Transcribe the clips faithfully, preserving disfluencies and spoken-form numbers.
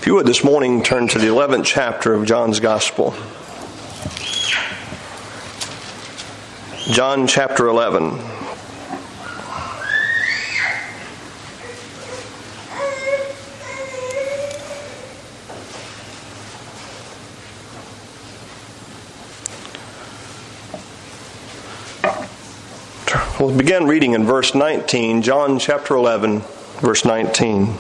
If you would this morning turn to the eleventh chapter of John's Gospel. John chapter eleven. We'll begin reading in verse nineteen, John chapter eleven, verse nineteen.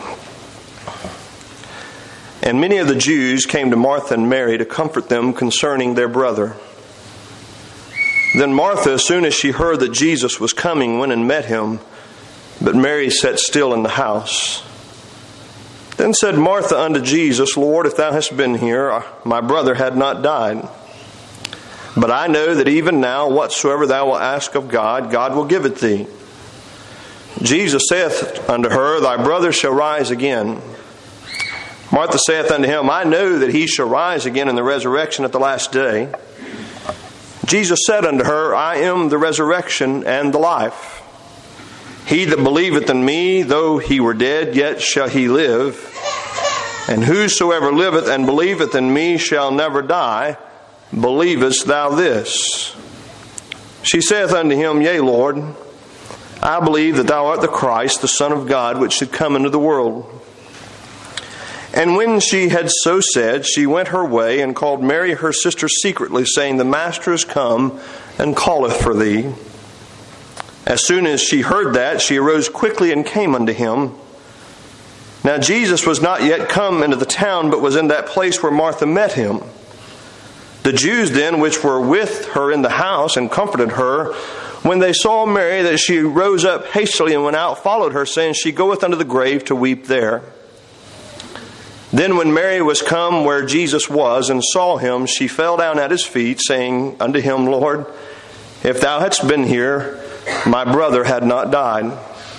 And many of the Jews came to Martha and Mary to comfort them concerning their brother. Then Martha, as soon as she heard that Jesus was coming, went and met him, but Mary sat still in the house. Then said Martha unto Jesus, Lord, if thou hadst been here, my brother had not died. But I know that even now, whatsoever thou wilt ask of God, God will give it thee. Jesus saith unto her, Thy brother shall rise again. Martha saith unto him, I know that he shall rise again in the resurrection at the last day. Jesus said unto her, I am the resurrection and the life. He that believeth in me, though he were dead, yet shall he live. And whosoever liveth and believeth in me shall never die. Believest thou this? She saith unto him, Yea, Lord, I believe that thou art the Christ, the Son of God, which should come into the world. And when she had so said, she went her way and called Mary her sister secretly, saying, The Master is come and calleth for thee. As soon as she heard that, she arose quickly and came unto him. Now Jesus was not yet come into the town, but was in that place where Martha met him. The Jews then, which were with her in the house and comforted her, when they saw Mary, that she rose up hastily and went out, followed her, saying, She goeth unto the grave to weep there. Then when Mary was come where Jesus was and saw him, she fell down at his feet, saying unto him, Lord, if thou hadst been here, my brother had not died.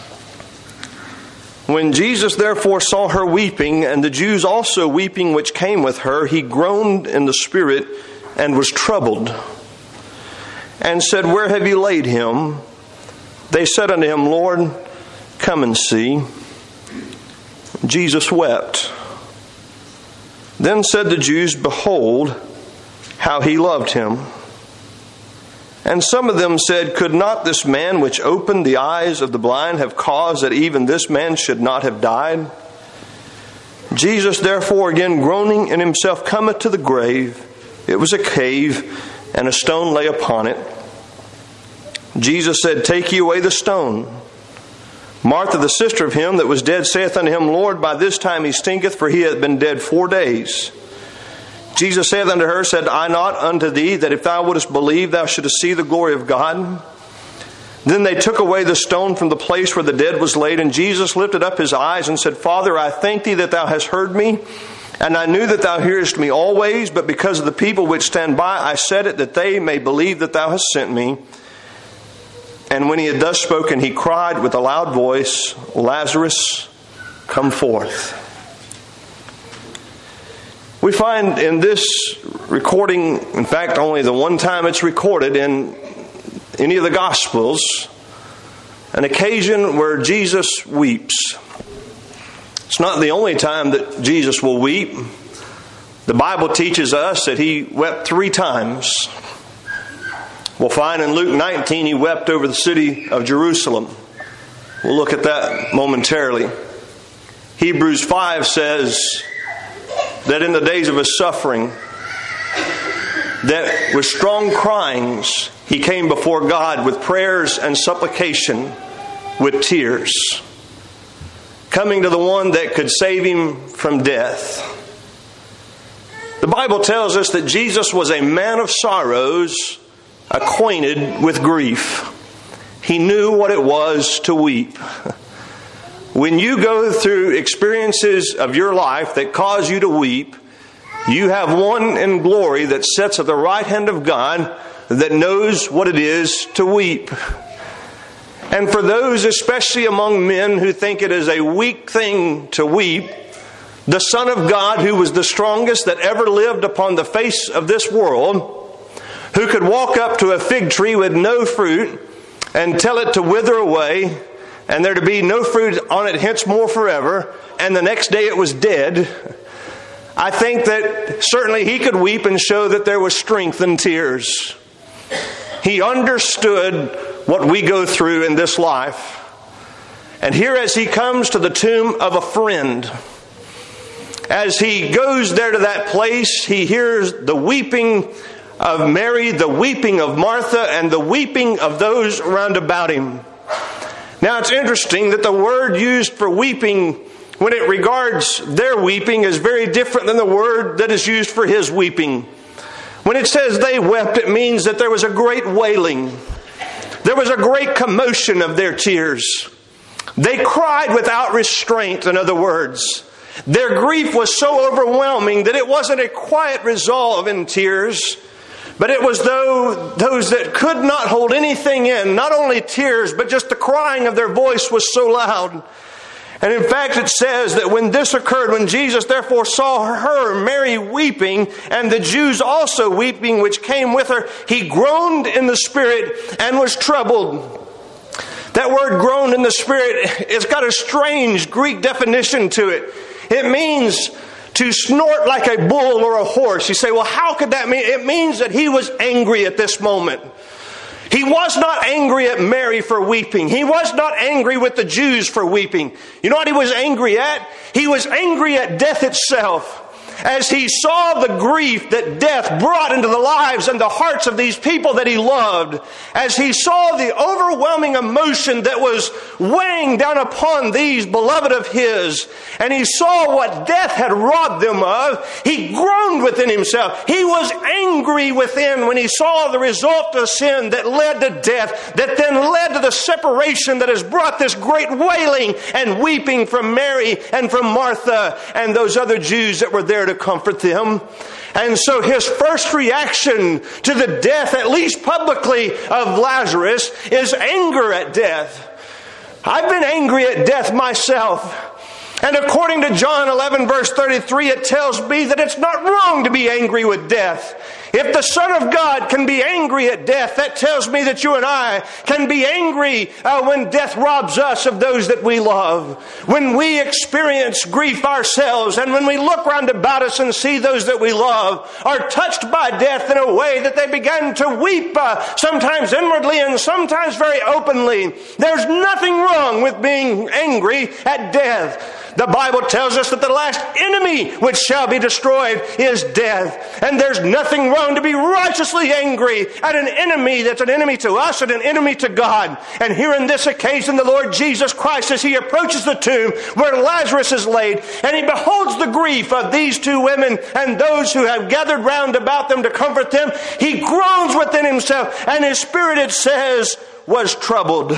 When Jesus therefore saw her weeping, and the Jews also weeping which came with her, he groaned in the spirit and was troubled, and said, Where have you laid him? They said unto him, Lord, come and see. Jesus wept. Then said the Jews, Behold, how he loved him. And some of them said, Could not this man which opened the eyes of the blind have caused that even this man should not have died? Jesus therefore, again groaning in himself, cometh to the grave. It was a cave, and a stone lay upon it. Jesus said, Take ye away the stone. Martha, the sister of him that was dead, saith unto him, Lord, by this time he stinketh, for he hath been dead four days. Jesus saith unto her, Said I not unto thee, that if thou wouldest believe, thou shouldest see the glory of God? Then they took away the stone from the place where the dead was laid, and Jesus lifted up his eyes and said, Father, I thank thee that thou hast heard me, and I knew that thou hearest me always, but because of the people which stand by, I said it, that they may believe that thou hast sent me. And when he had thus spoken, he cried with a loud voice, Lazarus, come forth. We find in this recording, in fact, only the one time it's recorded in any of the Gospels, an occasion where Jesus weeps. It's not the only time that Jesus will weep. The Bible teaches us that he wept three times. We'll find in Luke nineteen, he wept over the city of Jerusalem. We'll look at that momentarily. Hebrews five says that in the days of his suffering, that with strong cryings, he came before God with prayers and supplication, with tears, coming to the one that could save him from death. The Bible tells us that Jesus was a man of sorrows, acquainted with grief. He knew what it was to weep. When you go through experiences of your life that cause you to weep, you have one in glory that sits at the right hand of God that knows what it is to weep. And for those, especially among men who think it is a weak thing to weep, the Son of God, who was the strongest that ever lived upon the face of this world, who could walk up to a fig tree with no fruit and tell it to wither away, and there to be no fruit on it henceforth forever, and the next day it was dead, I think that certainly he could weep and show that there was strength in tears. He understood what we go through in this life. And here as he comes to the tomb of a friend, as he goes there to that place, he hears the weeping of Mary, the weeping of Martha, and the weeping of those around about him. Now it's interesting that the word used for weeping when it regards their weeping is very different than the word that is used for his weeping. When it says they wept, it means that there was a great wailing. There was a great commotion of their tears. They cried without restraint, in other words. Their grief was so overwhelming that it wasn't a quiet resolve in tears, but it was though those that could not hold anything in, not only tears, but just the crying of their voice was so loud. And in fact, it says that when this occurred, when Jesus therefore saw her, Mary, weeping, and the Jews also weeping, which came with her, he groaned in the spirit and was troubled. That word groaned in the spirit, it's got a strange Greek definition to it. It means to snort like a bull or a horse. You say, well, how could that mean? It means that he was angry at this moment. He was not angry at Mary for weeping. He was not angry with the Jews for weeping. You know what he was angry at? He was angry at death itself. As he saw the grief that death brought into the lives and the hearts of these people that he loved, as he saw the overwhelming emotion that was weighing down upon these beloved of his, and he saw what death had robbed them of, he groaned within himself. He was angry within when he saw the result of sin that led to death, that then led to the separation that has brought this great wailing and weeping from Mary and from Martha and those other Jews that were there to comfort them. And so his first reaction to the death, at least publicly, of Lazarus is anger at death. I've been angry at death myself. And according to John eleven verse thirty-three, it tells me that it's not wrong to be angry with death. If the Son of God can be angry at death, that tells me that you and I can be angry uh, when death robs us of those that we love. When we experience grief ourselves, and when we look round about us and see those that we love are touched by death in a way that they begin to weep, uh, sometimes inwardly and sometimes very openly. There's nothing wrong with being angry at death. The Bible tells us that the last enemy which shall be destroyed is death. And there's nothing wrong to be righteously angry at an enemy that's an enemy to us and an enemy to God. And here in this occasion, the Lord Jesus Christ, as he approaches the tomb where Lazarus is laid, and he beholds the grief of these two women and those who have gathered round about them to comfort them, he groans within himself, and his spirit, it says, was troubled.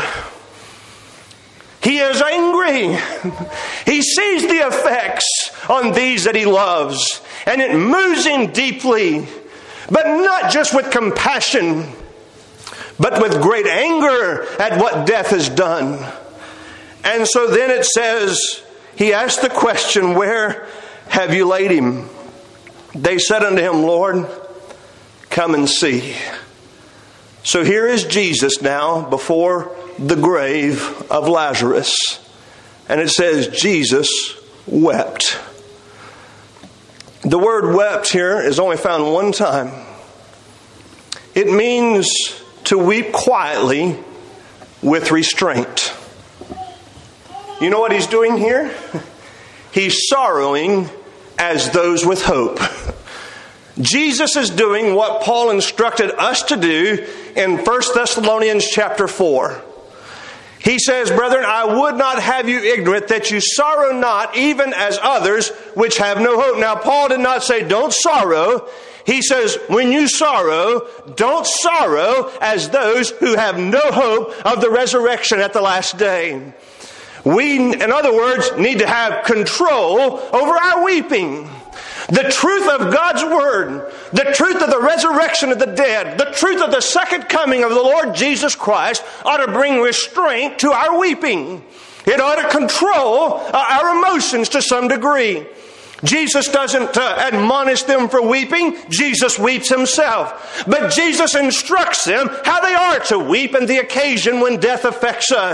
He is angry. He sees the effects on these that he loves, and it moves him deeply, but not just with compassion, but with great anger at what death has done. And so then it says, he asked the question, where have you laid him? They said unto him, Lord, come and see. So here is Jesus now before the grave of Lazarus. And it says Jesus wept. The word wept here is only found one time. It means to weep quietly with restraint. You know what he's doing here? He's sorrowing as those with hope. Jesus is doing what Paul instructed us to do in First Thessalonians chapter four. He says, brethren, I would not have you ignorant that you sorrow not, even as others which have no hope. Now, Paul did not say, don't sorrow. He says, when you sorrow, don't sorrow as those who have no hope of the resurrection at the last day. We, in other words, need to have control over our weeping. The truth of God's Word, the truth of the resurrection of the dead, the truth of the second coming of the Lord Jesus Christ ought to bring restraint to our weeping. It ought to control uh, our emotions to some degree. Jesus doesn't uh, admonish them for weeping. Jesus weeps himself. But Jesus instructs them how they are to weep in the occasion when death affects us.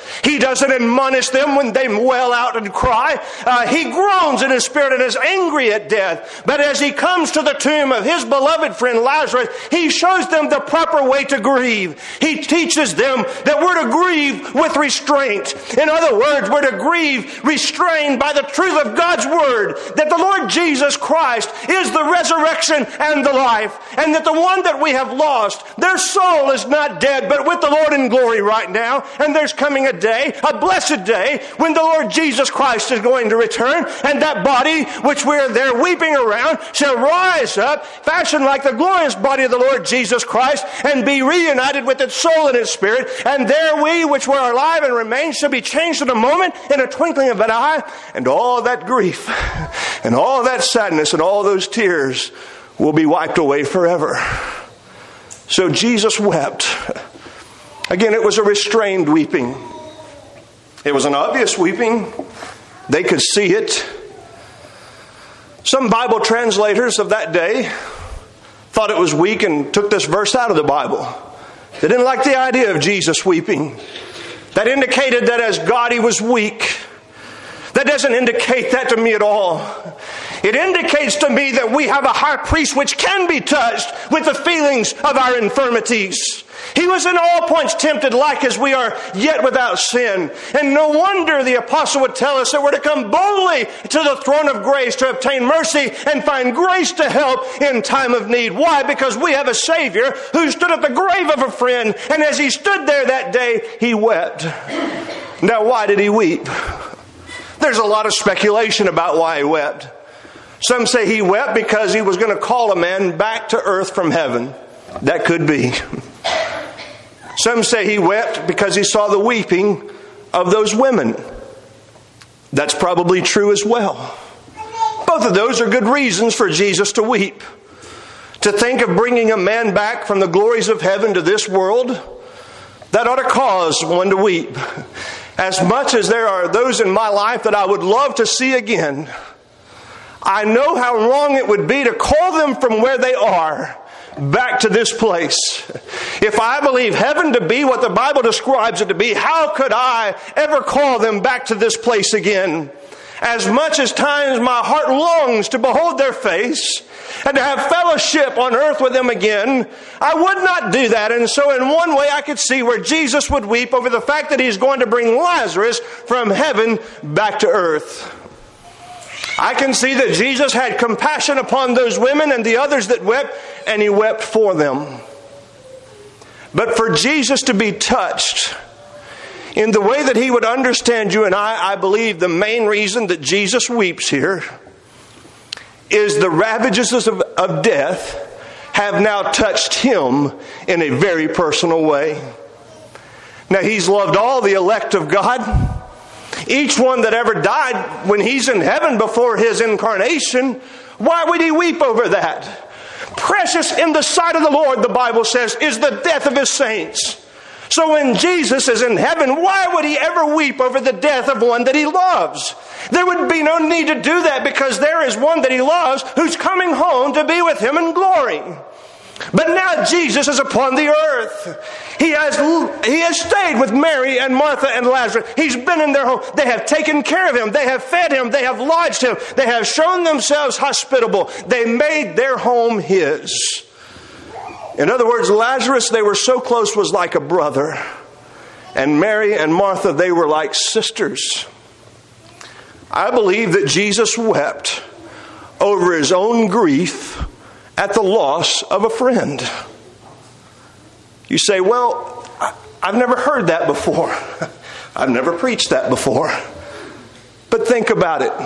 He doesn't admonish them when they wail out and cry. Uh, he groans in his spirit and is angry at death. But as he comes to the tomb of his beloved friend Lazarus, he shows them the proper way to grieve. He teaches them that we're to grieve with restraint. In other words, we're to grieve restrained by the truth of God's Word, that the Lord Jesus Christ is the resurrection and the life, and that the one that we have lost, their soul is not dead, but with the Lord in glory right now. And there's coming a day, a blessed day, when the Lord Jesus Christ is going to return, and that body which we're there weeping around shall rise up, fashioned like the glorious body of the Lord Jesus Christ, and be reunited with its soul and its spirit. And there we which were alive and remain shall be changed in a moment, in a twinkling of an eye, and all that grief and all that sadness and all those tears will be wiped away forever. So Jesus wept. Again, it was a restrained weeping. It was an obvious weeping. They could see it. Some Bible translators of that day thought it was weak and took this verse out of the Bible. They didn't like the idea of Jesus weeping. That indicated that as God he was weak. That doesn't indicate that to me at all. It indicates to me that we have a high priest which can be touched with the feelings of our infirmities. He was in all points tempted like as we are, yet without sin. And no wonder the apostle would tell us that we're to come boldly to the throne of grace to obtain mercy and find grace to help in time of need. Why? Because we have a Savior who stood at the grave of a friend, and as he stood there that day, he wept. Now, why did he weep? There's a lot of speculation about why he wept. Some say he wept because he was going to call a man back to earth from heaven. That could be. Some say he wept because he saw the weeping of those women. That's probably true as well. Both of those are good reasons for Jesus to weep. To think of bringing a man back from the glories of heaven to this world, that ought to cause one to weep. As much as there are those in my life that I would love to see again, I know how wrong it would be to call them from where they are back to this place. If I believe heaven to be what the Bible describes it to be, how could I ever call them back to this place again? As much as times my heart longs to behold their face and to have fellowship on earth with them again, I would not do that. And so in one way I could see where Jesus would weep over the fact that he's going to bring Lazarus from heaven back to earth. I can see that Jesus had compassion upon those women and the others that wept, and he wept for them. But for Jesus to be touched in the way that he would understand you and I, I believe the main reason that Jesus weeps here is the ravages of, of death have now touched him in a very personal way. Now, he's loved all the elect of God. Each one that ever died when he's in heaven before his incarnation. Why would he weep over that? Precious in the sight of the Lord, the Bible says, is the death of his saints. So when Jesus is in heaven, why would he ever weep over the death of one that he loves? There would be no need to do that because there is one that he loves who's coming home to be with him in glory. But now Jesus is upon the earth. He has, he has stayed with Mary and Martha and Lazarus. He's been in their home. They have taken care of him. They have fed him. They have lodged him. They have shown themselves hospitable. They made their home his. In other words, Lazarus, they were so close, was like a brother. And Mary and Martha, they were like sisters. I believe that Jesus wept over his own grief at the loss of a friend. You say, well, I've never heard that before. I've never preached that before. But think about it.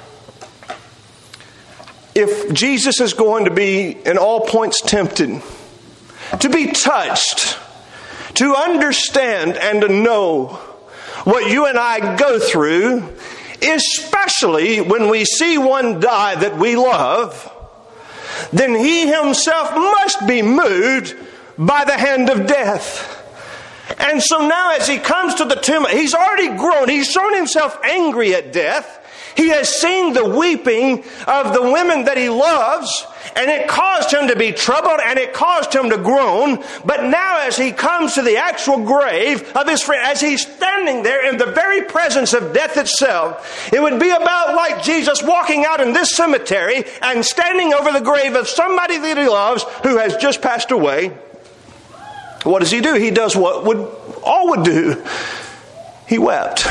If Jesus is going to be in all points tempted, to be touched, to understand and to know what you and I go through, especially when we see one die that we love, then he himself must be moved by the hand of death. And so now as he comes to the tomb, he's already grown. He's shown himself angry at death. He has seen the weeping of the women that he loves, and it caused him to be troubled, and it caused him to groan. But now as he comes to the actual grave of his friend, as he's standing there in the very presence of death itself, it would be about like Jesus walking out in this cemetery and standing over the grave of somebody that he loves who has just passed away. What does he do? He does what would all would do. He wept.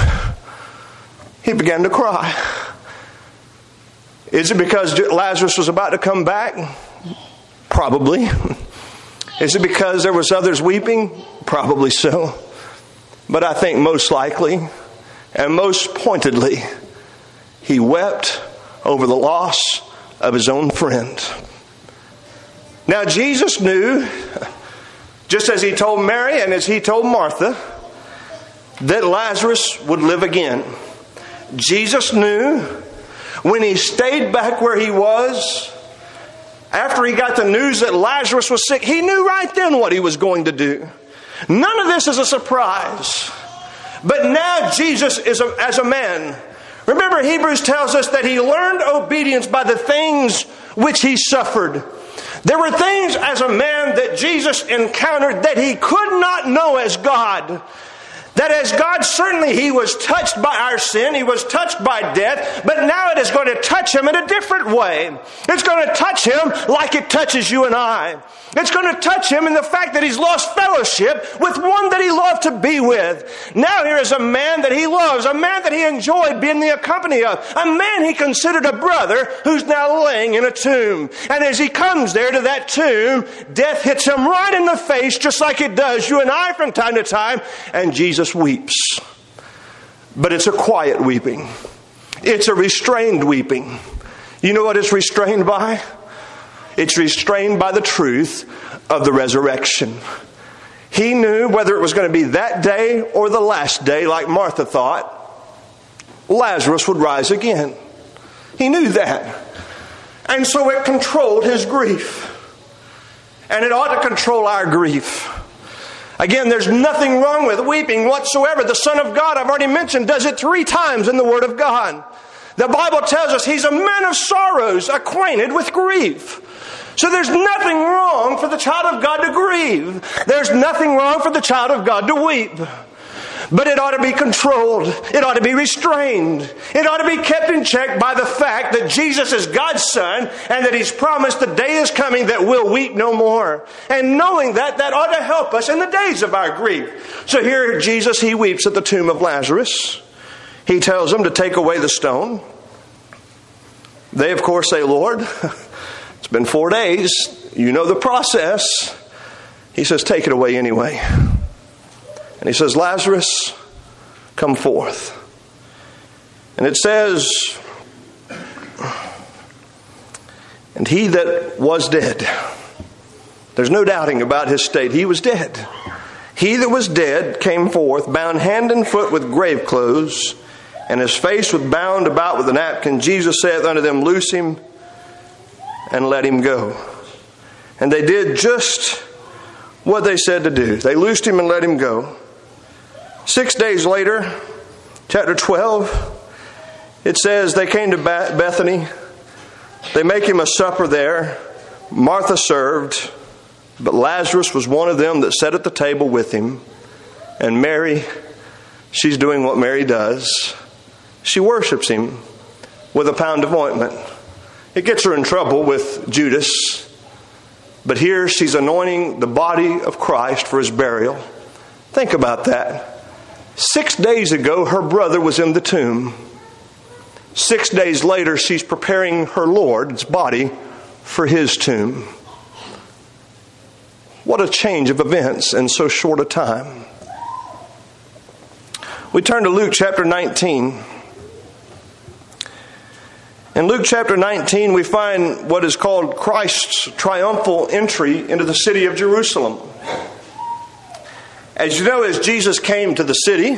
He began to cry. Is it because Lazarus was about to come back? Probably. Is it because there was others weeping? Probably so. But I think most likely and most pointedly, he wept over the loss of his own friend. Now Jesus knew, just as he told Mary and as he told Martha, that Lazarus would live again. Jesus knew when he stayed back where he was, after he got the news that Lazarus was sick, he knew right then what he was going to do. None of this is a surprise. But now Jesus is a, as a man. Remember, Hebrews tells us that he learned obedience by the things which he suffered. There were things as a man that Jesus encountered that he could not know as God. That as God, certainly he was touched by our sin, he was touched by death, but now it is going to touch him in a different way. It's going to touch him like it touches you and I. It's going to touch him in the fact that he's lost fellowship with one that he loved to be with. Now here is a man that he loves, a man that he enjoyed being the company of, a man he considered a brother who's now laying in a tomb. And as he comes there to that tomb, death hits him right in the face just like it does you and I from time to time, and Jesus weeps. But it's a quiet weeping. It's a restrained weeping. You know what it's restrained by? It's restrained by the truth of the resurrection. He knew whether it was going to be that day or the last day, like Martha thought, Lazarus would rise again. He knew that. And so it controlled his grief. And it ought to control our grief. Again, there's nothing wrong with weeping whatsoever. The Son of God, I've already mentioned, does it three times in the Word of God. The Bible tells us he's a man of sorrows, acquainted with grief. So there's nothing wrong for the child of God to grieve. There's nothing wrong for the child of God to weep. But it ought to be controlled. It ought to be restrained. It ought to be kept in check by the fact that Jesus is God's Son and that He's promised the day is coming that we'll weep no more. And knowing that, that ought to help us in the days of our grief. So here Jesus, He weeps at the tomb of Lazarus. He tells them to take away the stone. They, of course, say, Lord, it's been four days. You know the process. He says, take it away anyway. And he says, Lazarus, come forth. And it says, and he that was dead. There's no doubting about his state. He was dead. He that was dead came forth, bound hand and foot with grave clothes, and his face was bound about with a napkin. Jesus saith unto them, loose him and let him go. And they did just what they said to do. They loosed him and let him go. Six days later, chapter twelve, it says they came to Bethany. They make him a supper there. Martha served, but Lazarus was one of them that sat at the table with him. And Mary, she's doing what Mary does. She worships him with a pound of ointment. It gets her in trouble with Judas. But here she's anointing the body of Christ for his burial. Think about that. Six days ago, her brother was in the tomb. Six days later, she's preparing her Lord's body for his tomb. What a change of events in so short a time. We turn to Luke chapter nineteen. In Luke chapter nineteen, we find what is called Christ's triumphal entry into the city of Jerusalem. As you know, as Jesus came to the city,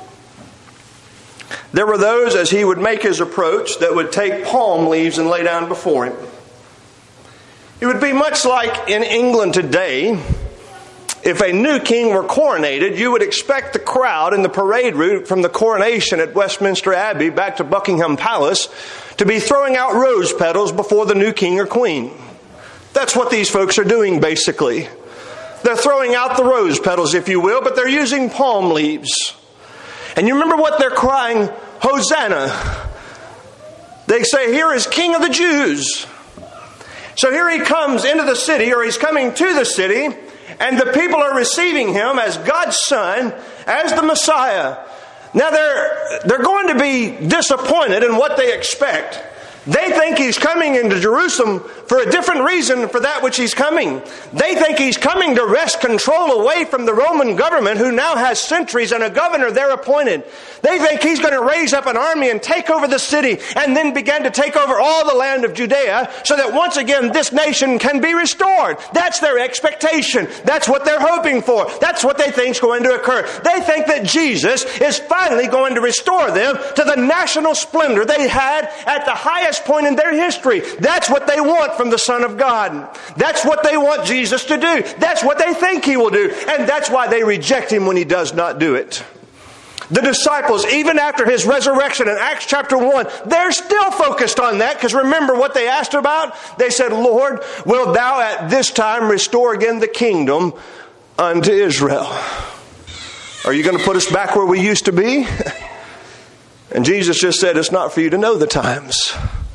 there were those, as he would make his approach, that would take palm leaves and lay down before him. It would be much like in England today, if a new king were coronated, you would expect the crowd in the parade route from the coronation at Westminster Abbey back to Buckingham Palace to be throwing out rose petals before the new king or queen. That's what these folks are doing, basically. They're throwing out the rose petals, if you will, but they're using palm leaves. And you remember what they're crying? Hosanna. They say, here is King of the Jews. So here he comes into the city, or he's coming to the city, and the people are receiving him as God's Son, as the Messiah. Now they're, they're going to be disappointed in what they expect. They think he's coming into Jerusalem for a different reason for that which he's coming. They think he's coming to wrest control away from the Roman government, who now has sentries and a governor they're appointed. They think he's going to raise up an army and take over the city and then begin to take over all the land of Judea so that once again this nation can be restored. That's their expectation. That's what they're hoping for. That's what they think is going to occur. They think that Jesus is finally going to restore them to the national splendor they had at the highest point in their history. That's what they want from the Son of God. That's what they want Jesus to do. That's what they think he will do. And that's why they reject him when he does not do it. The disciples, even after his resurrection in Acts chapter one, they're still focused on that, because remember what they asked about? They said, Lord, wilt thou at this time restore again the kingdom unto Israel? Are you going to put us back where we used to be? And Jesus just said, it's not for you to know the times.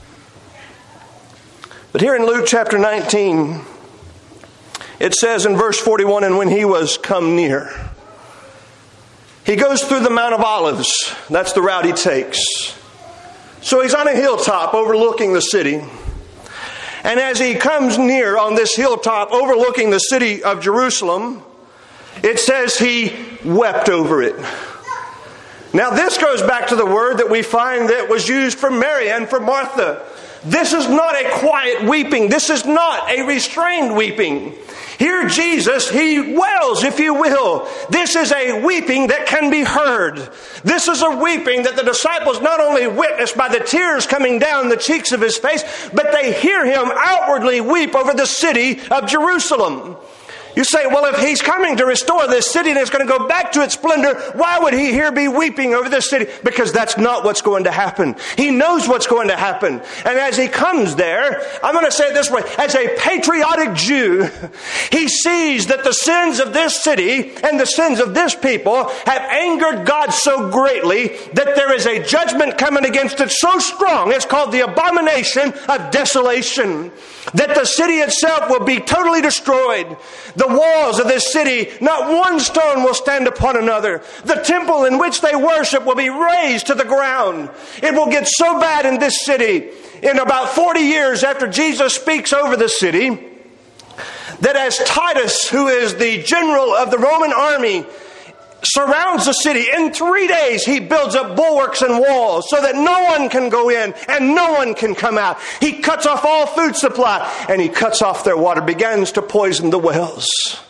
But here in Luke chapter nineteen, it says in verse forty-one, and when he was come near, he goes through the Mount of Olives. That's the route he takes. So he's on a hilltop overlooking the city. And as he comes near on this hilltop overlooking the city of Jerusalem, it says he wept over it. Now this goes back to the word that we find that was used for Mary and for Martha. This is not a quiet weeping. This is not a restrained weeping. Here Jesus, he wails, if you will. This is a weeping that can be heard. This is a weeping that the disciples not only witnessed by the tears coming down the cheeks of his face, but they hear him outwardly weep over the city of Jerusalem. You say, well, if he's coming to restore this city and it's going to go back to its splendor, why would he here be weeping over this city? Because that's not what's going to happen. He knows what's going to happen. And as he comes there, I'm going to say it this way, as a patriotic Jew, he sees that the sins of this city and the sins of this people have angered God so greatly that there is a judgment coming against it so strong. It's called the abomination of desolation. That the city itself will be totally destroyed. The walls of this city, not one stone will stand upon another. The temple in which they worship will be razed to the ground. It will get so bad in this city, in about forty years after Jesus speaks over the city, that as Titus, who is the general of the Roman army, surrounds the city, in three days he builds up bulwarks and walls so that no one can go in and no one can come out. He cuts off all food supply and he cuts off their water, begins to poison the wells.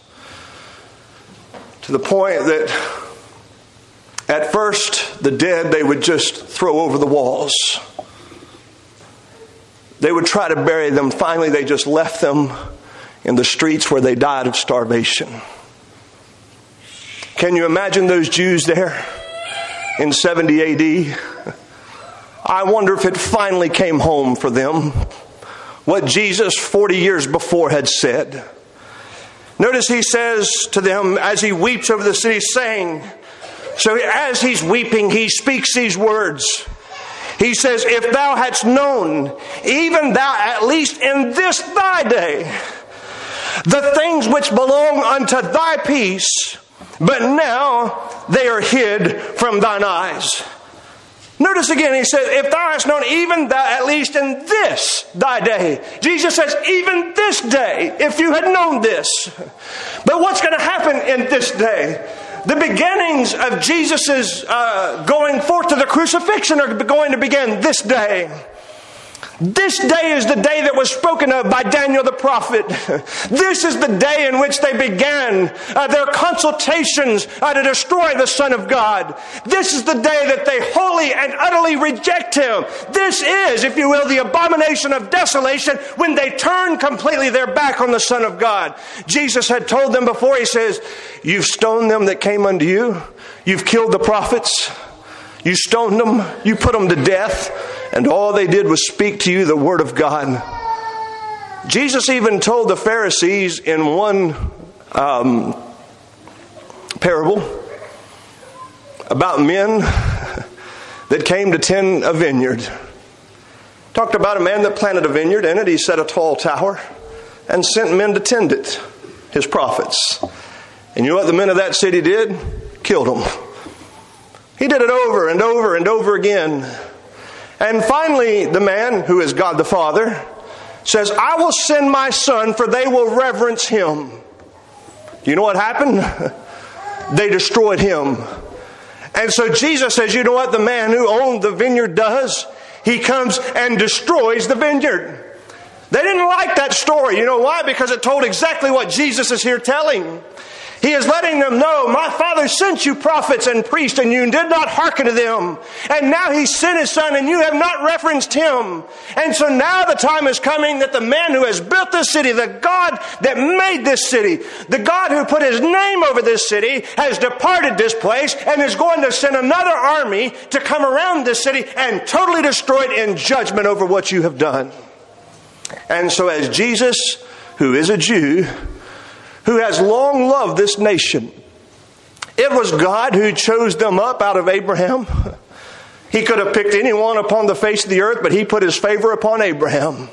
To the point that at first the dead they would just throw over the walls. They would try to bury them. Finally they just left them in the streets where they died of starvation. Can you imagine those Jews there in seventy A D? I wonder if it finally came home for them what Jesus forty years before had said. Notice he says to them as he weeps over the city, saying, so as he's weeping, he speaks these words. He says, if thou hadst known, even thou at least in this thy day, the things which belong unto thy peace, but now they are hid from thine eyes. Notice again, he says, if thou hast known, even thou, at least in this thy day. Jesus says, even this day, if you had known this. But what's going to happen in this day? The beginnings of Jesus' uh, going forth to the crucifixion are going to begin this day. This day is the day that was spoken of by Daniel the prophet. This is the day in which they began uh, their consultations uh, to destroy the Son of God. This is the day that they wholly and utterly reject Him. This is, if you will, the abomination of desolation when they turn completely their back on the Son of God. Jesus had told them before, He says, you've stoned them that came unto you. You've killed the prophets. You stoned them. You put them to death. And all they did was speak to you the Word of God. Jesus even told the Pharisees in one um, parable about men that came to tend a vineyard. Talked about a man that planted a vineyard. In it, he set a tall tower and sent men to tend it, his prophets. And you know what the men of that city did? Killed them. He did it over and over and over again. And finally, the man, who is God the Father, says, I will send my Son, for they will reverence Him. You know what happened? They destroyed Him. And so Jesus says, you know what the man who owned the vineyard does? He comes and destroys the vineyard. They didn't like that story. You know why? Because it told exactly what Jesus is here telling. He is letting them know, my Father sent you prophets and priests, and you did not hearken to them. And now He sent His Son, and you have not referenced Him. And so now the time is coming that the man who has built this city, the God that made this city, the God who put His name over this city, has departed this place and is going to send another army to come around this city and totally destroy it in judgment over what you have done. And so as Jesus, who is a Jew, who has long loved this nation, it was God who chose them up out of Abraham. He could have picked anyone upon the face of the earth, but He put His favor upon Abraham.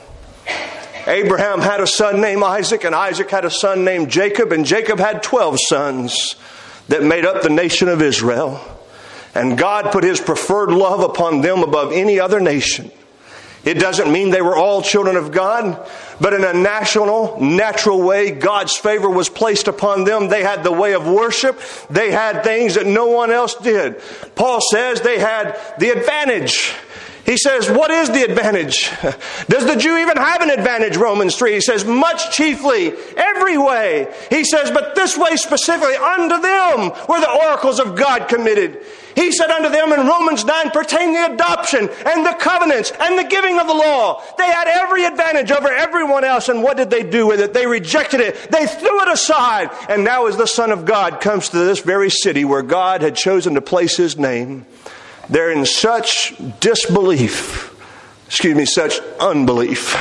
Abraham had a son named Isaac, and Isaac had a son named Jacob, and Jacob had twelve sons that made up the nation of Israel. And God put His preferred love upon them above any other nation. It doesn't mean they were all children of God, but in a national, natural way, God's favor was placed upon them. They had the way of worship. They had things that no one else did. Paul says they had the advantage. He says, what is the advantage? Does the Jew even have an advantage? Romans three. He says, much chiefly, every way. He says, but this way specifically, unto them were the oracles of God committed. He said unto them in Romans nine, pertain the adoption and the covenants and the giving of the law. They had every advantage over everyone else. And what did they do with it? They rejected it. They threw it aside. And now as the Son of God comes to this very city where God had chosen to place His name, they're in such disbelief, excuse me, such unbelief,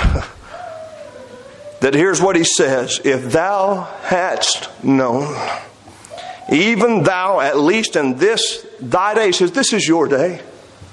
that here's what He says, if thou hadst known, even thou, at least in this thy day, He says, this is your day.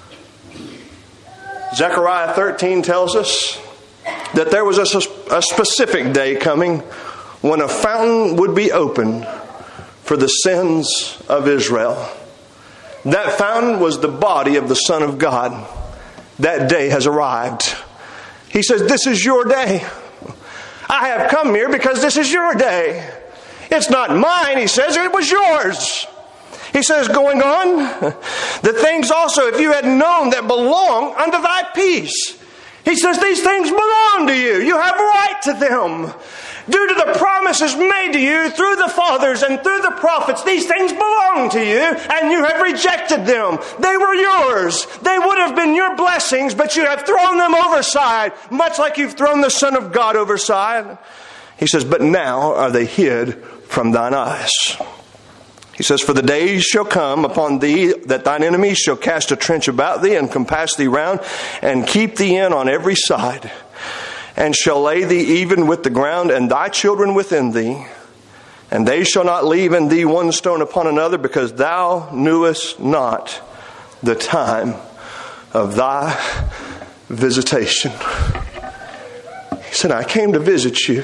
Zechariah thirteen tells us that there was a, a specific day coming when a fountain would be opened for the sins of Israel. That fountain was the body of the Son of God. That day has arrived. He says, this is your day. I have come here because this is your day. It's not mine, He says, it was yours. He says, going on, the things also, if you had known that belong unto thy peace. He says, these things belong to you. You have right to them. Due to the promises made to you through the fathers and through the prophets, these things belong to you, and you have rejected them. They were yours. They would have been your blessings, but you have thrown them overside, much like you've thrown the Son of God overside. He says, but now are they hid from thine eyes. He says, for the days shall come upon thee that thine enemies shall cast a trench about thee and compass thee round and keep thee in on every side, and shall lay thee even with the ground and thy children within thee. And they shall not leave in thee one stone upon another, because thou knewest not the time of thy visitation. He said, I came to visit you.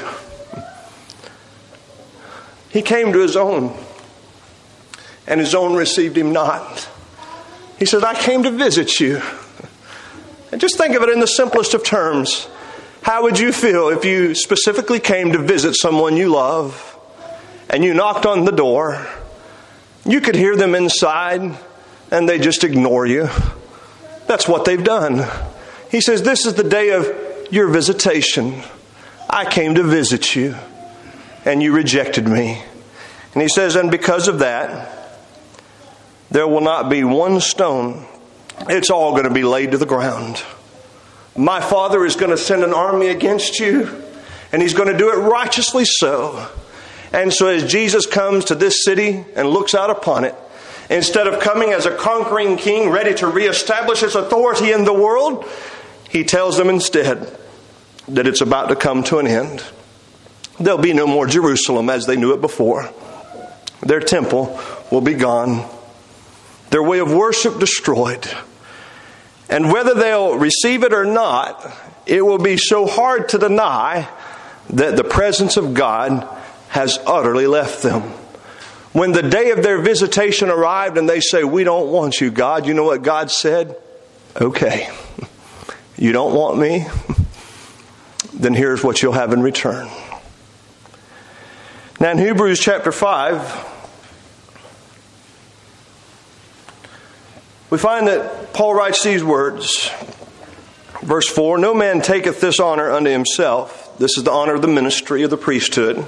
He came to His own, and His own received Him not. He said, I came to visit you. And just think of it in the simplest of terms. How would you feel if you specifically came to visit someone you love, and you knocked on the door? You could hear them inside, and they just ignore you. That's what they've done. He says, this is the day of your visitation. I came to visit you, and you rejected me. And he says, and because of that, there will not be one stone. It's all going to be laid to the ground. My Father is going to send an army against you, and He's going to do it righteously so. And so as Jesus comes to this city and looks out upon it, instead of coming as a conquering king ready to reestablish His authority in the world, He tells them instead that it's about to come to an end. There'll be no more Jerusalem as they knew it before. Their temple will be gone. Their way of worship destroyed. And whether they'll receive it or not, it will be so hard to deny that the presence of God has utterly left them. When the day of their visitation arrived and they say, we don't want you, God, you know what God said? Okay, you don't want me? Then here's what you'll have in return. Now in Hebrews chapter five, we find that Paul writes these words. Verse four, no man taketh this honor unto himself. This is the honor of the ministry of the priesthood.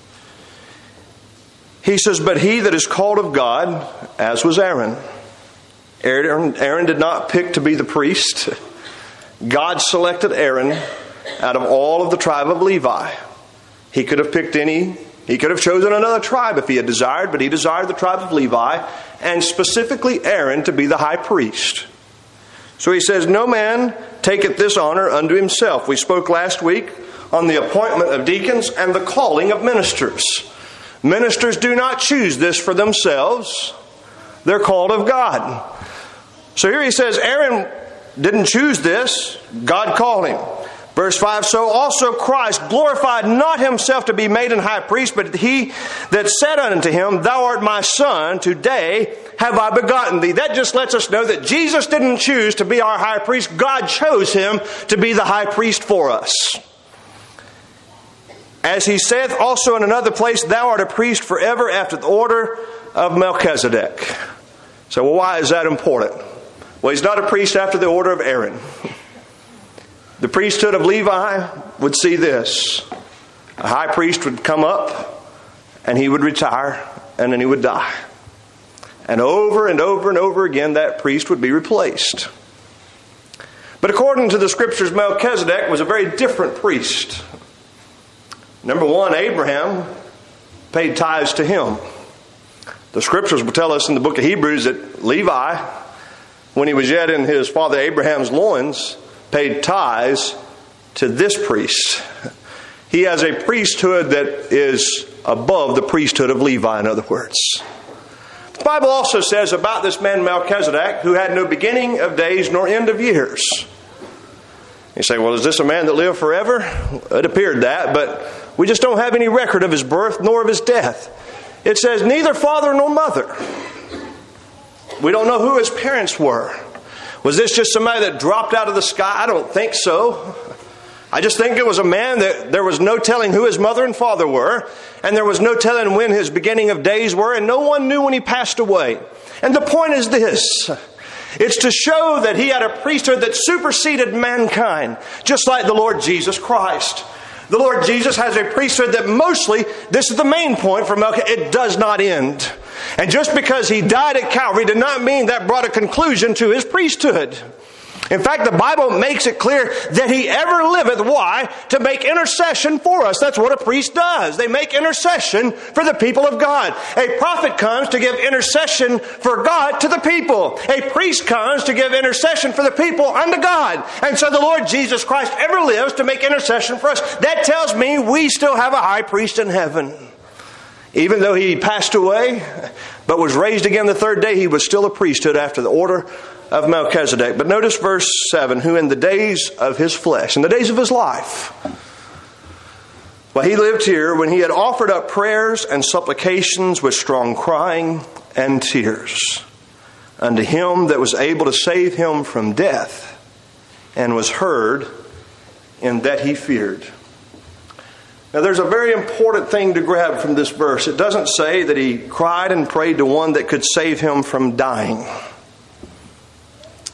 He says, but he that is called of God, as was Aaron. Aaron, Aaron did not pick to be the priest. God selected Aaron out of all of the tribe of Levi. He could have picked any, he could have chosen another tribe if he had desired, but he desired the tribe of Levi, and specifically Aaron to be the high priest. So he says, no man taketh this honor unto himself. We spoke last week on the appointment of deacons and the calling of ministers. Ministers do not choose this for themselves. They're called of God. So here he says, Aaron didn't choose this. God called him. Verse five, so also Christ glorified not himself to be made an high priest, but he that said unto him, thou art my son, today have I begotten thee. That just lets us know that Jesus didn't choose to be our high priest. God chose him to be the high priest for us. As he saith also in another place, thou art a priest forever after the order of Melchizedek. So well, why is that important? Well, he's not a priest after the order of Aaron. The priesthood of Levi would see this. A high priest would come up and he would retire and then he would die. And over and over and over again that priest would be replaced. But according to the scriptures, Melchizedek was a very different priest. Number one, Abraham paid tithes to him. The scriptures will tell us in the book of Hebrews that Levi, when he was yet in his father Abraham's loins, paid tithes to this priest. He has a priesthood that is above the priesthood of Levi, in other words. The Bible also says about this man Melchizedek, who had no beginning of days nor end of years. You say, well, is this a man that lived forever? It appeared that, but we just don't have any record of his birth nor of his death. It says neither father nor mother. We don't know who his parents were. Was this just somebody that dropped out of the sky? I don't think so. I just think it was a man that there was no telling who his mother and father were, and there was no telling when his beginning of days were, and no one knew when he passed away. And the point is this. It's to show that he had a priesthood that superseded mankind, just like the Lord Jesus Christ. The Lord Jesus has a priesthood that mostly, this is the main point for Melchizedek, it does not end. And just because he died at Calvary did not mean that brought a conclusion to his priesthood. In fact, the Bible makes it clear that he ever liveth. Why? To make intercession for us. That's what a priest does. They make intercession for the people of God. A prophet comes to give intercession for God to the people. A priest comes to give intercession for the people unto God. And so the Lord Jesus Christ ever lives to make intercession for us. That tells me we still have a high priest in heaven. Even though he passed away, but was raised again the third day, he was still a priesthood after the order of Melchizedek. But notice verse seven, who in the days of his flesh, in the days of his life, while he lived here, when he had offered up prayers and supplications with strong crying and tears unto him that was able to save him from death, and was heard in that he feared. Now there's a very important thing to grab from this verse. It doesn't say that he cried and prayed to one that could save him from dying.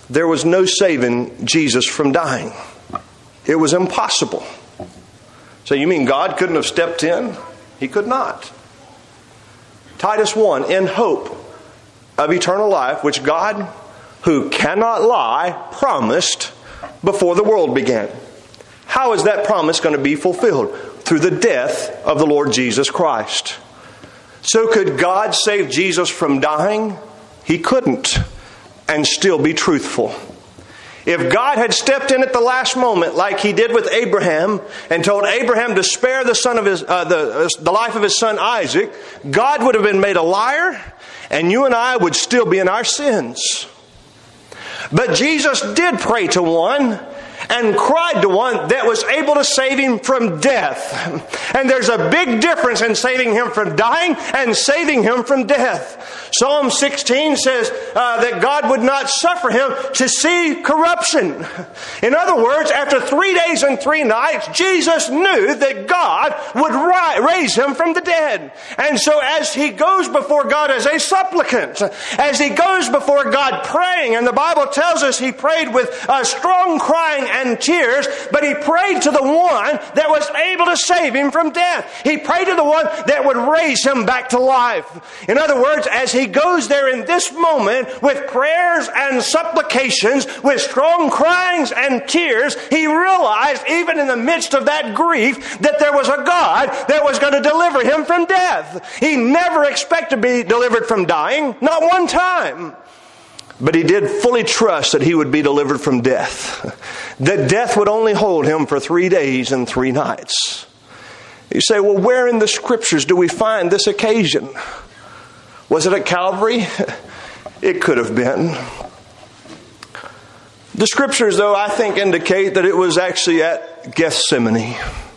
there was no saving Jesus from dying. It was impossible. So you mean God couldn't have stepped in? He could not. Titus one, in hope of eternal life, which God, who cannot lie, promised before the world began. How is that promise going to be fulfilled? Through the death of the Lord Jesus Christ. So could God save Jesus from dying? He couldn't, and still be truthful. If God had stepped in at the last moment, like He did with Abraham, and told Abraham to spare the son of his, uh, the, uh, the life of his son Isaac, God would have been made a liar, and you and I would still be in our sins. But Jesus did pray to one, and cried to one that was able to save him from death. And there's a big difference in saving him from dying and saving him from death. Psalm sixteen says uh, that God would not suffer him to see corruption. In other words, after three days and three nights, Jesus knew that God would ri- raise him from the dead. And so as he goes before God as a supplicant, as he goes before God praying, and the Bible tells us he prayed with uh, strong crying and tears, but he prayed to the one that was able to save him from death. He prayed to the one that would raise him back to life. In other words, as he goes there in this moment with prayers and supplications, with strong cryings and tears, he realized even in the midst of that grief that there was a God that was going to deliver him from death. He never expected to be delivered from dying, not one time. But he did fully trust that he would be delivered from death. That death would only hold him for three days and three nights. You say, well, where in the Scriptures do we find this occasion? Was it at Calvary? It could have been. The Scriptures, though, I think indicate that it was actually at Gethsemane.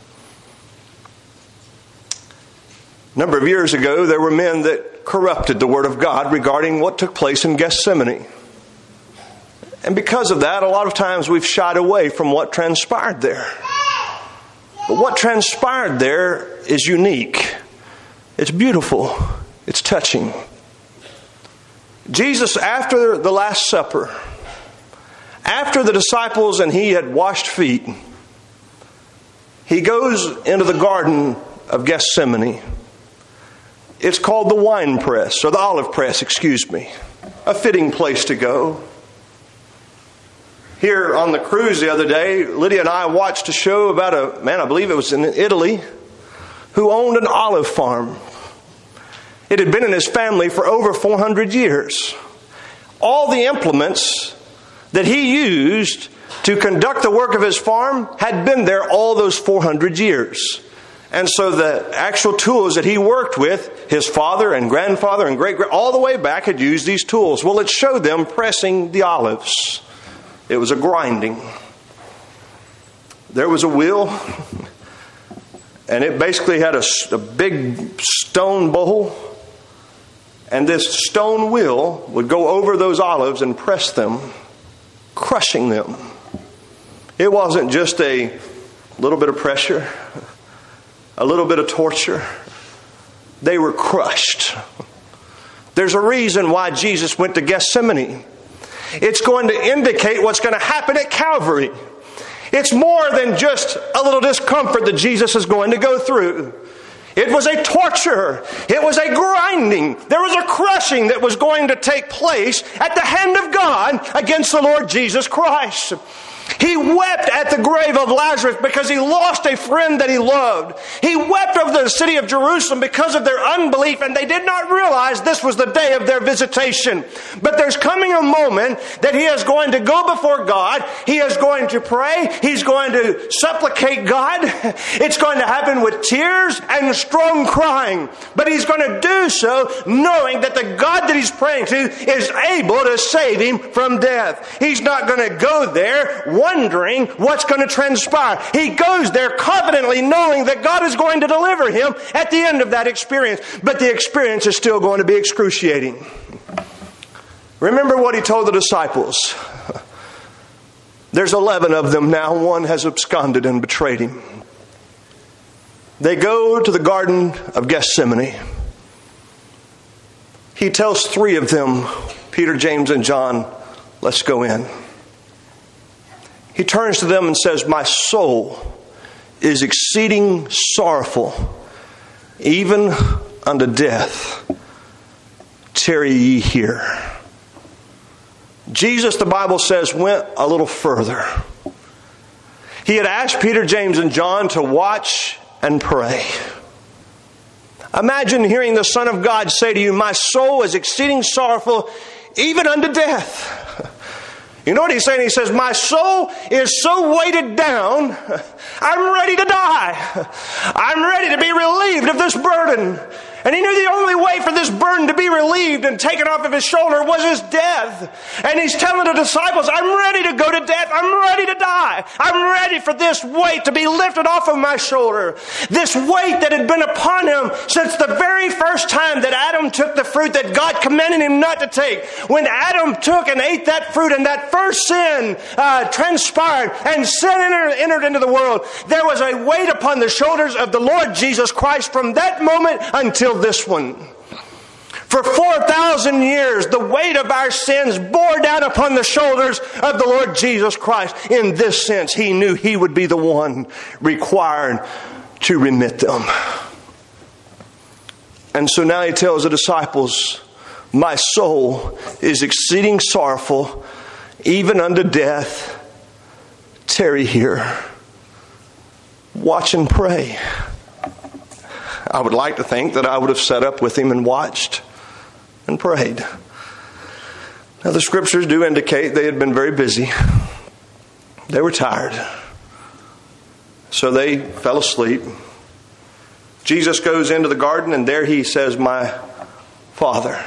A number of years ago, there were men that corrupted the Word of God regarding what took place in Gethsemane. And because of that, a lot of times we've shied away from what transpired there. But what transpired there is unique. It's beautiful. It's touching. Jesus, after the Last Supper, after the disciples and he had washed feet, he goes into the Garden of Gethsemane. It's called the wine press, or the olive press, excuse me. A fitting place to go. Here on the cruise the other day, Lydia and I watched a show about a man, I believe it was in Italy, who owned an olive farm. It had been in his family for over four hundred years. All the implements that he used to conduct the work of his farm had been there all those four hundred years. And so the actual tools that he worked with, his father and grandfather and great-grand, all the way back had used these tools. Well, it showed them pressing the olives. It was a grinding. There was a wheel, and it basically had a, a big stone bowl. And this stone wheel would go over those olives and press them, crushing them. It wasn't just a little bit of pressure, a little bit of torture. They were crushed. There's a reason why Jesus went to Gethsemane. It's going to indicate what's going to happen at Calvary. It's more than just a little discomfort that Jesus is going to go through. It was a torture. It was a grinding. There was a crushing that was going to take place at the hand of God against the Lord Jesus Christ. He wept at the grave of Lazarus because he lost a friend that he loved. He wept over the city of Jerusalem because of their unbelief, and they did not realize this was the day of their visitation. But there's coming a moment that he is going to go before God. He is going to pray. He's going to supplicate God. It's going to happen with tears and strong crying. But he's going to do so knowing that the God that he's praying to is able to save him from death. He's not going to go there wondering what's going to transpire. He goes there confidently knowing that God is going to deliver him at the end of that experience. But the experience is still going to be excruciating. Remember what he told the disciples. There's eleven of them now. One has absconded and betrayed him. They go to the Garden of Gethsemane. He tells three of them, Peter, James, and John, let's go in. He turns to them and says, my soul is exceeding sorrowful, even unto death. Tarry ye here. Jesus, the Bible says, went a little further. He had asked Peter, James, and John to watch and pray. Imagine hearing the Son of God say to you, my soul is exceeding sorrowful, even unto death. You know what he's saying? He says, my soul is so weighted down, I'm ready to die. I'm ready to be relieved of this burden. And he knew the only way for this burden to be relieved and taken off of his shoulder was his death. And he's telling the disciples, I'm ready to go to death. I'm ready to die. I'm ready for this weight to be lifted off of my shoulder. This weight that had been upon him since the very first time that Adam took the fruit that God commanded him not to take. When Adam took and ate that fruit and that first sin uh, transpired and sin entered, entered into the world, there was a weight upon the shoulders of the Lord Jesus Christ from that moment until this one. For four thousand years, the weight of our sins bore down upon the shoulders of the Lord Jesus Christ. In this sense, he knew he would be the one required to remit them. And so now he tells the disciples, my soul is exceeding sorrowful, even unto death. Tarry here. Watch and pray. I would like to think that I would have sat up with him and watched and prayed. Now the scriptures do indicate they had been very busy. They were tired. So they fell asleep. Jesus goes into the garden and there he says, my Father,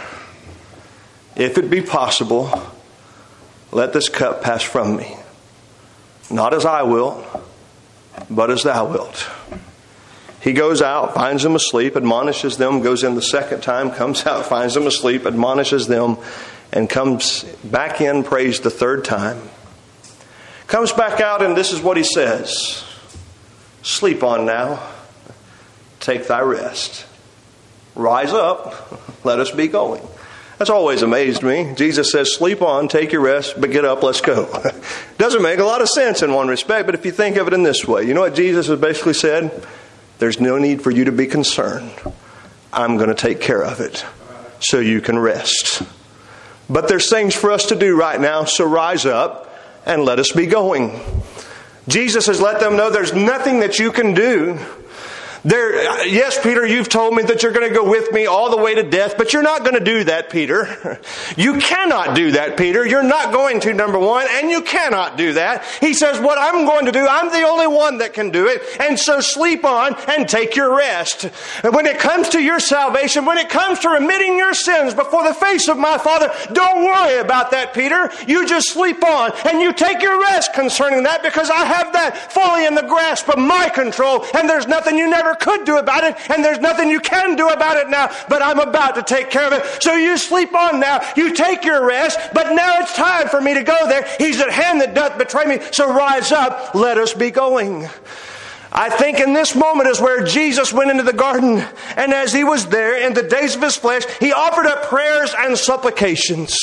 if it be possible, let this cup pass from me. Not as I will, but as thou wilt. He goes out, finds them asleep, admonishes them, goes in the second time, comes out, finds them asleep, admonishes them, and comes back in, prays the third time. Comes back out, and this is what he says. Sleep on now. Take thy rest. Rise up. Let us be going. That's always amazed me. Jesus says, sleep on, take your rest, but get up, let's go. Doesn't make a lot of sense in one respect, but if you think of it in this way, you know what Jesus has basically said? There's no need for you to be concerned. I'm going to take care of it so you can rest. But there's things for us to do right now, so rise up and let us be going. Jesus has let them know there's nothing that you can do. There, yes, Peter, you've told me that you're going to go with me all the way to death, but you're not going to do that, Peter. You cannot do that, Peter. You're not going to, number one, and you cannot do that. He says, what I'm going to do, I'm the only one that can do it, and so sleep on and take your rest. And when it comes to your salvation, when it comes to remitting your sins before the face of my Father, don't worry about that, Peter. You just sleep on, and you take your rest concerning that, because I have that fully in the grasp of my control, and there's nothing you never could do about it, and there's nothing you can do about it now, but I'm about to take care of it. So you sleep on now, you take your rest, but now it's time for me to go there. He's at hand that doth betray me, so rise up, let us be going. I think in this moment is where Jesus went into the garden, and as he was there in the days of his flesh, he offered up prayers and supplications.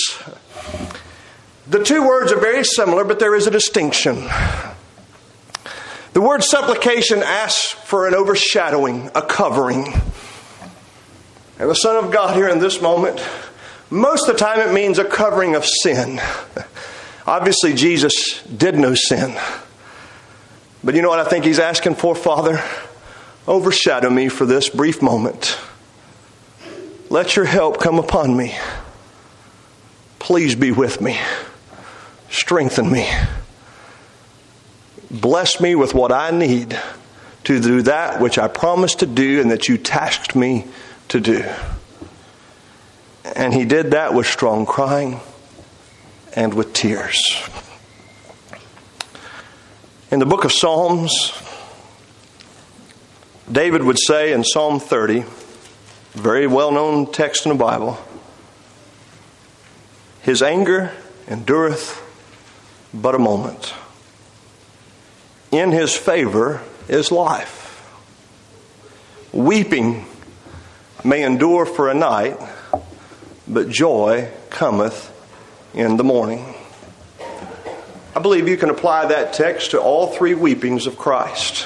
The two words are very similar, but there is a distinction. The word supplication asks for an overshadowing, a covering. And the Son of God here in this moment, most of the time it means a covering of sin. Obviously Jesus did no sin. But you know what I think he's asking for, Father? Overshadow me for this brief moment. Let your help come upon me. Please be with me. Strengthen me. Bless me with what I need to do that which I promised to do and that you tasked me to do. And he did that with strong crying and with tears. In the book of Psalms, David would say in Psalm thirty, very well-known text in the Bible, his anger endureth but a moment. In his favor is life. Weeping may endure for a night, but joy cometh in the morning. I believe you can apply that text to all three weepings of Christ.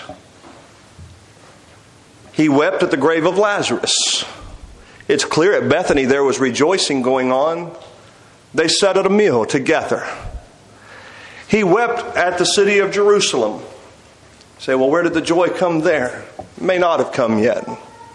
He wept at the grave of Lazarus. It's clear at Bethany there was rejoicing going on. They sat at a meal together. He wept at the city of Jerusalem. You say, well, where did the joy come there? It may not have come yet.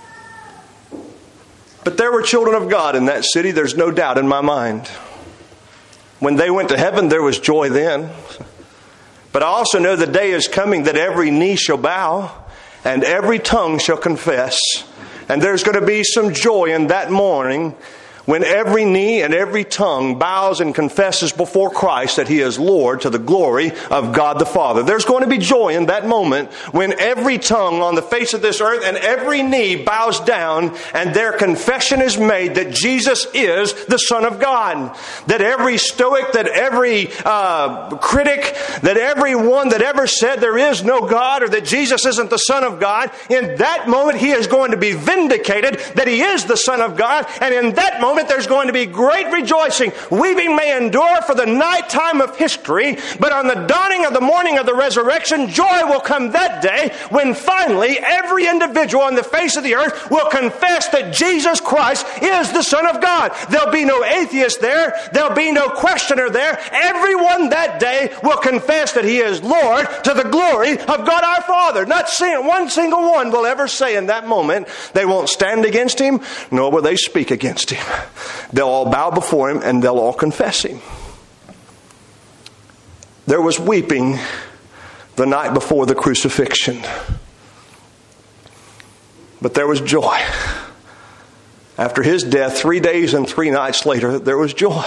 But there were children of God in that city, there's no doubt in my mind. When they went to heaven, there was joy then. But I also know the day is coming that every knee shall bow and every tongue shall confess. And there's going to be some joy in that morning when every knee and every tongue bows and confesses before Christ that He is Lord to the glory of God the Father. There's going to be joy in that moment when every tongue on the face of this earth and every knee bows down and their confession is made that Jesus is the Son of God. That every stoic, that every uh, critic, that everyone that ever said there is no God or that Jesus isn't the Son of God, in that moment He is going to be vindicated that He is the Son of God, and in that moment there's going to be great rejoicing. Weeping may endure for the night time of history, but on the dawning of the morning of the resurrection, joy will come that day when finally every individual on the face of the earth will confess that Jesus Christ is the Son of God. There'll be no atheist there. There'll be no questioner there. Everyone that day will confess that He is Lord to the glory of God our Father. Not one single one will ever say in that moment they won't stand against Him, nor will they speak against Him. They'll all bow before Him and they'll all confess Him. There was weeping the night before the crucifixion. But there was joy. After His death, three days and three nights later, there was joy.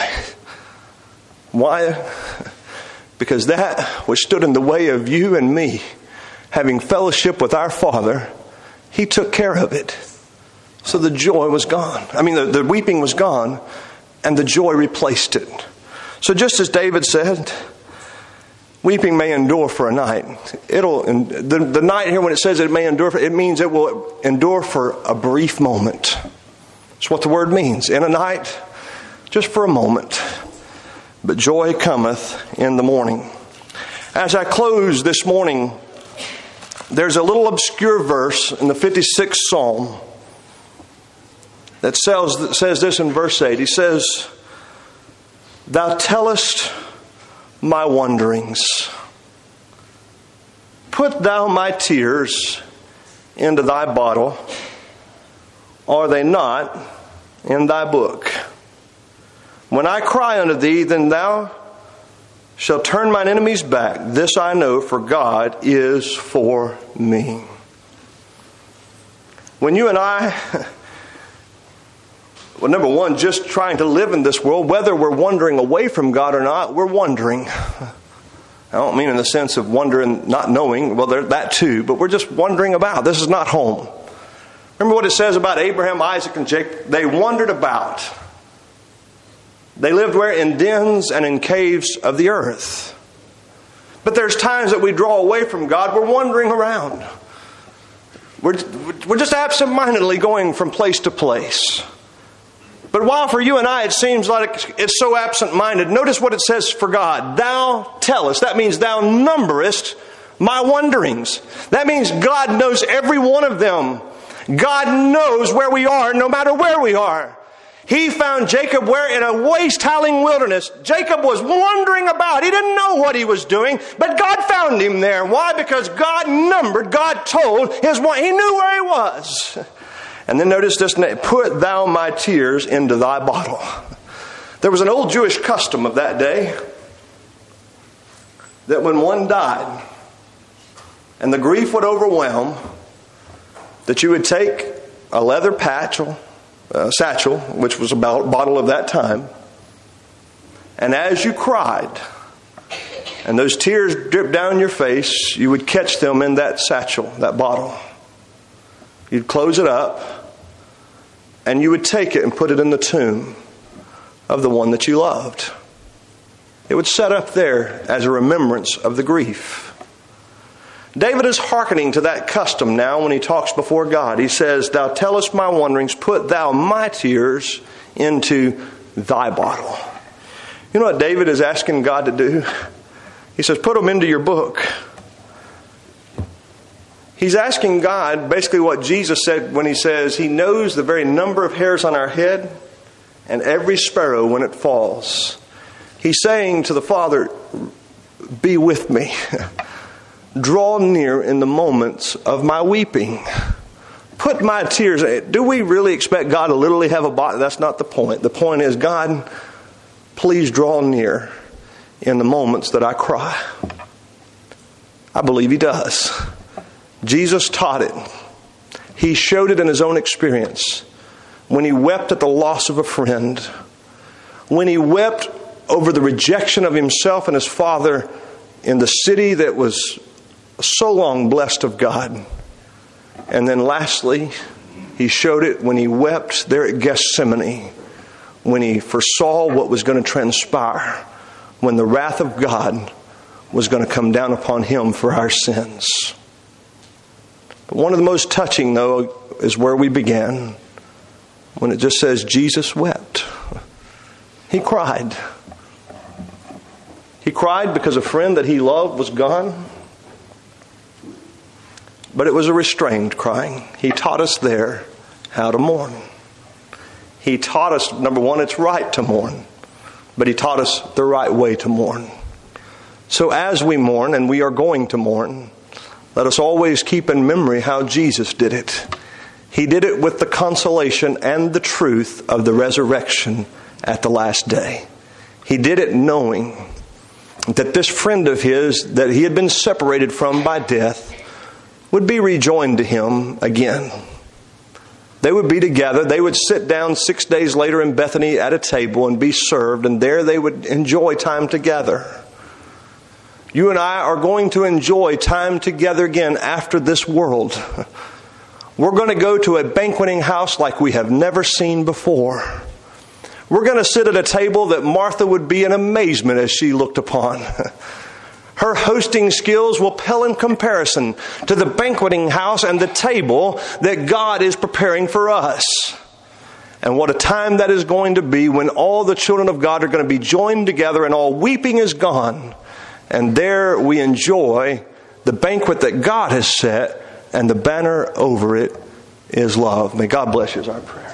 Why? Because that which stood in the way of you and me having fellowship with our Father, He took care of it. So the joy was gone. I mean, the, the weeping was gone, and the joy replaced it. So just as David said, weeping may endure for a night. It'll the, the night here, when it says it may endure, for, it means it will endure for a brief moment. That's what the word means. In a night, just for a moment. But joy cometh in the morning. As I close this morning, there's a little obscure verse in the fifty-sixth Psalm that says, that says this in verse eight. He says, Thou tellest my wanderings. Put thou my tears into thy bottle. Are they not in thy book? When I cry unto thee, then thou shalt turn mine enemies back. This I know, for God is for me. When you and I... Well, number one, just trying to live in this world, whether we're wandering away from God or not, we're wandering. I don't mean in the sense of wondering, not knowing. Well, there's that too, but we're just wandering about. This is not home. Remember what it says about Abraham, Isaac, and Jacob? They wandered about. They lived where? In dens and in caves of the earth. But there's times that we draw away from God. We're wandering around. We're, we're just absent-mindedly going from place to place. But while for you and I it seems like it's so absent-minded, notice what it says for God. Thou tellest. That means thou numberest my wanderings. That means God knows every one of them. God knows where we are no matter where we are. He found Jacob where? In a waste-howling wilderness. Jacob was wandering about. He didn't know what he was doing, but God found him there. Why? Because God numbered, God told his one. He knew where he was. And then notice this, put thou my tears into thy bottle. There was an old Jewish custom of that day that when one died and the grief would overwhelm, that you would take a leather patchel, a satchel, which was a bottle of that time, and as you cried and those tears dripped down your face, you would catch them in that satchel, that bottle. You'd close it up, and you would take it and put it in the tomb of the one that you loved. It would set up there as a remembrance of the grief. David is hearkening to that custom now when he talks before God. He says, Thou tellest my wanderings, put thou my tears into thy bottle. You know what David is asking God to do? He says, put them into your book. He's asking God basically what Jesus said when he says he knows the very number of hairs on our head and every sparrow when it falls. He's saying to the Father, be with me. Draw near in the moments of my weeping. Put my tears. Do we really expect God to literally have a body? That's not the point. The point is, God, please draw near in the moments that I cry. I believe he does. Jesus taught it. He showed it in his own experience. When he wept at the loss of a friend. When he wept over the rejection of himself and his Father in the city that was so long blessed of God. And then lastly, he showed it when he wept there at Gethsemane, when he foresaw what was going to transpire, when the wrath of God was going to come down upon him for our sins. But one of the most touching, though, is where we began, when it just says Jesus wept. He cried. He cried because a friend that he loved was gone. But it was a restrained crying. He taught us there how to mourn. He taught us, number one, it's right to mourn. But he taught us the right way to mourn. So as we mourn, and we are going to mourn, let us always keep in memory how Jesus did it. He did it with the consolation and the truth of the resurrection at the last day. He did it knowing that this friend of his that he had been separated from by death would be rejoined to him again. They would be together. They would sit down six days later in Bethany at a table and be served, and there they would enjoy time together. You and I are going to enjoy time together again after this world. We're going to go to a banqueting house like we have never seen before. We're going to sit at a table that Martha would be in amazement as she looked upon. Her hosting skills will pale in comparison to the banqueting house and the table that God is preparing for us. And what a time that is going to be when all the children of God are going to be joined together and all weeping is gone. And there we enjoy the banquet that God has set, and the banner over it is love. May God bless you is our prayer.